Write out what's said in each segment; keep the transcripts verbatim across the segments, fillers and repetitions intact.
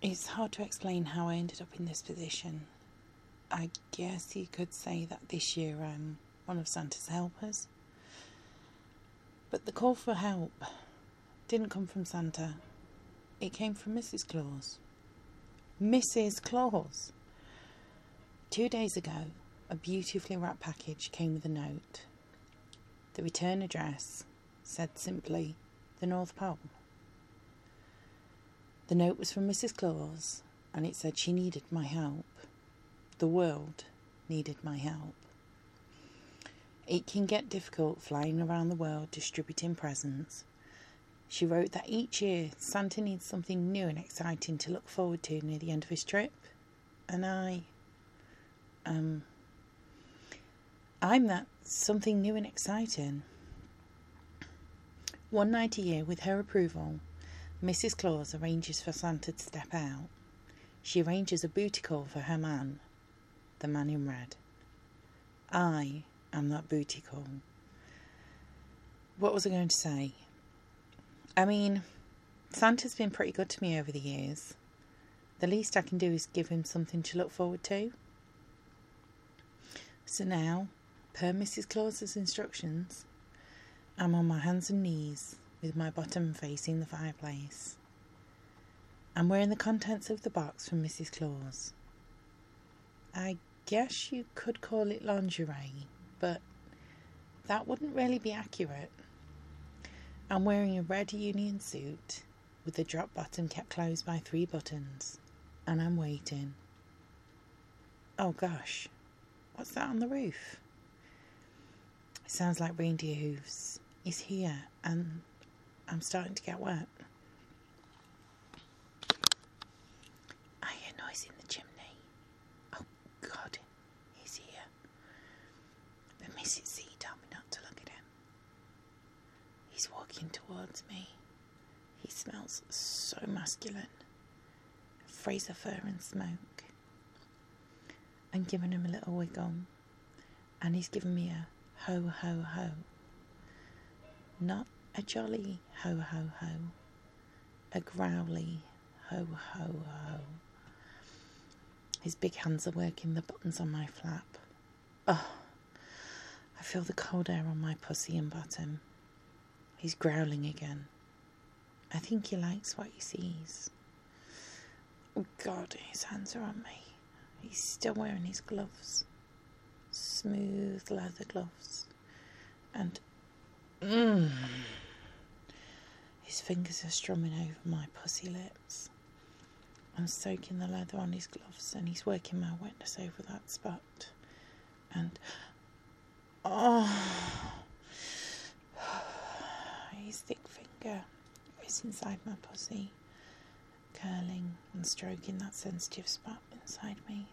It's hard to explain how I ended up in this position. I guess you could say that this year I'm one of Santa's helpers. But the call for help didn't come from Santa. It came from Missus Claus. Missus Claus! Two days ago, a beautifully wrapped package came with a note. The return address said simply, the North Pole. The note was from Missus Claus, and it said she needed my help. The world needed my help. It can get difficult flying around the world distributing presents. She wrote that each year Santa needs something new and exciting to look forward to near the end of his trip. And I... Um... I'm that something new and exciting. One night a year, with her approval, Missus Claus arranges for Santa to step out. She arranges a booty call for her man, the man in red. I am that booty call. What was I going to say? I mean, Santa's been pretty good to me over the years. The least I can do is give him something to look forward to. So now, per Missus Claus's instructions, I'm on my hands and knees with my bottom facing the fireplace. I'm wearing the contents of the box from Missus Claus. I guess you could call it lingerie, but that wouldn't really be accurate. I'm wearing a red union suit with the drop bottom kept closed by three buttons, and I'm waiting. Oh gosh, what's that on the roof? It sounds like reindeer hooves. He's here, and I'm starting to get wet. I hear noise in the chimney. Oh God, he's here. But Missus C told me not to look at him. He's walking towards me. He smells so masculine. Fraser fur and smoke. I'm giving him a little wiggle, and he's giving me a ho ho ho. Not a jolly ho ho ho, a growly ho ho ho. His big hands are working the buttons on my flap. Oh, I feel the cold air on my pussy and bottom. He's growling again. I think he likes what he sees. Oh God, his hands are on me. He's still wearing his gloves. Smooth leather gloves. And Mmm. His fingers are strumming over my pussy lips. I'm soaking the leather on his gloves, and he's working my wetness over that spot. And oh, his thick finger is inside my pussy, curling and stroking that sensitive spot inside me.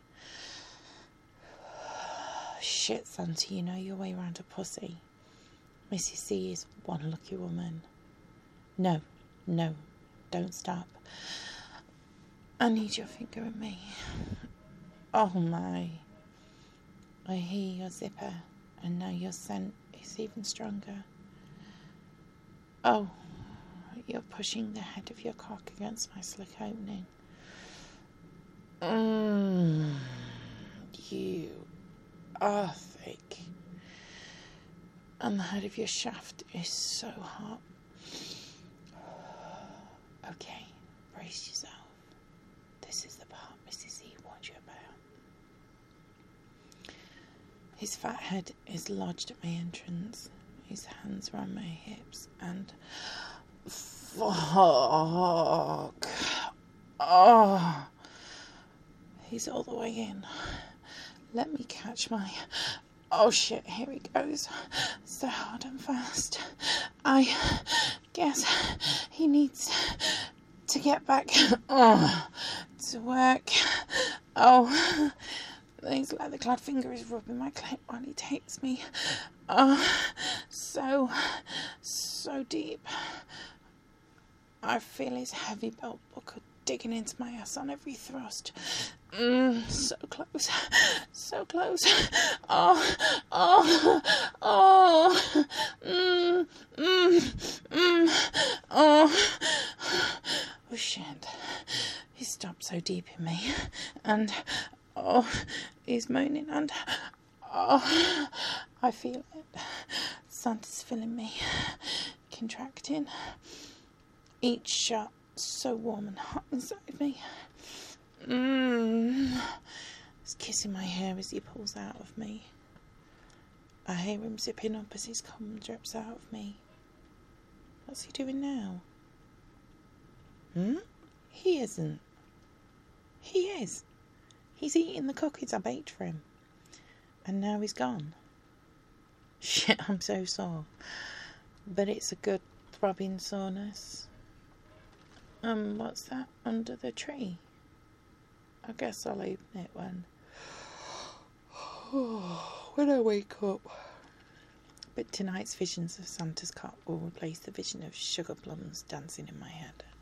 Shit, Santa, you know your way around a pussy. Missus C is one lucky woman. No, no, don't stop. I need your finger in me. Oh my. I hear your zipper, and now your scent is even stronger. Oh, you're pushing the head of your cock against my slick opening. Mmm, you are thick. And the head of your shaft is so hot. Okay, brace yourself. This is the part Missus E warned you about. His fat head is lodged at my entrance. His hands are on my hips, and fuck. Oh, he's all the way in. Let me catch my... Oh shit, here he goes. So hard and fast. I guess he needs to get back oh, to work. Oh, his leather-clad finger is rubbing my clit while he takes me. Oh, so, so deep. I feel his heavy belt buckle digging into my ass on every thrust. Mm, so close, so close. Oh, oh, oh, mm, mm, mm, oh. Oh shit, He's stopped so deep in me. And, oh, he's moaning and, oh, I feel it. Santa's filling me, contracting. Each shot so warm and hot inside me. Mmm. He's kissing my hair as he pulls out of me. I hear him zipping up as his cum drips out of me. What's he doing now? Hmm? He isn't. He is. He's eating the cookies I baked for him. And now he's gone. Shit, I'm so sore. But it's a good throbbing soreness. Um, what's that under the tree? I guess I'll open it when... when I wake up. But tonight's visions of Santa's cot will replace the vision of sugar plums dancing in my head.